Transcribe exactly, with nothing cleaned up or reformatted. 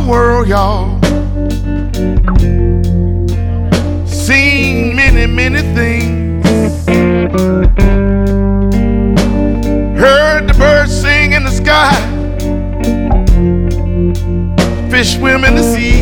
world, y'all. Seen many, many things. Heard the birds sing in the sky. Fish swim in the sea.